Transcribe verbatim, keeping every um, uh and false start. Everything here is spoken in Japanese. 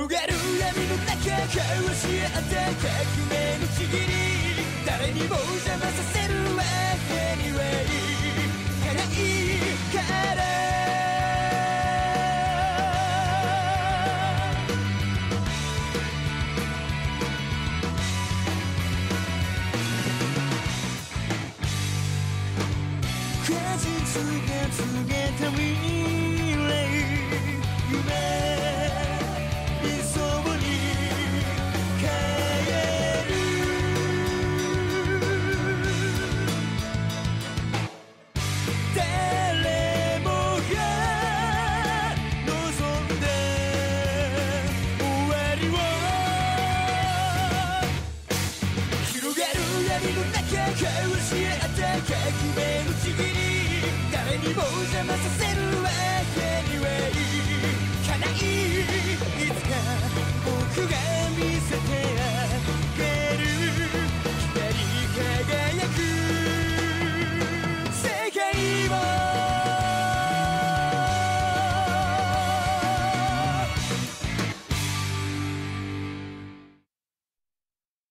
広がる闇の中交わし合った革命のちぎり誰にも邪魔させるわけにはいかないから果実が告げた未来夢理想に変える誰もが望んだ終わりを広がる闇の中交わし合った革命のちぎり誰にも邪魔させる